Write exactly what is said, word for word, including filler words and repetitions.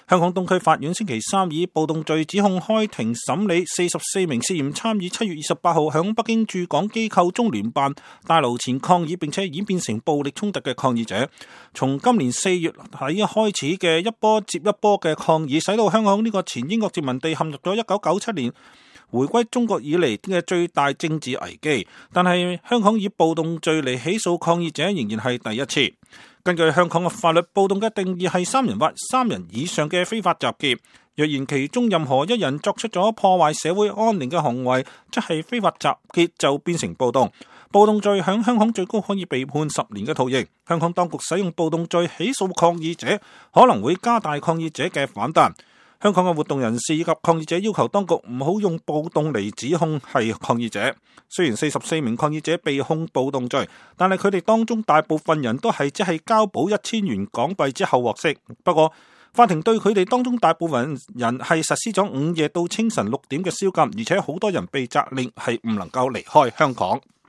香港東區法院星期三以暴動罪指控開庭審理四十四名涉嫌參與七月二十八號響北京駐港機構中聯辦大樓前抗議並且演變成暴力衝突嘅抗議者。從今年四月喺開始嘅一波接一波嘅抗議，使到香港呢個前英國殖民地陷入咗一九九七年回歸中國以嚟嘅最大政治危機。但係香港以暴動罪嚟起訴抗議者仍然係第一次。根據香港嘅法律，暴動嘅定義係三人或三人以上嘅非法集結。若然其中任何一人作出咗破壞社會安寧嘅行為，即係非法集結，就變成暴動。暴動罪響香港最高可以被判十年嘅徒刑。香港當局使用暴動罪起訴抗議者，可能會加大抗議者嘅反彈。香港嘅活動人士以及抗議者要求當局唔好用暴動嚟指控係抗議者。雖然四十四名抗議者被控暴動罪，但係佢哋當中大部分人都係只係交保一千元港幣之後獲釋。不過法庭對佢哋當中大部分人係實施咗午夜到清晨六點嘅宵禁，而且好多人被責令係唔能夠離開香港。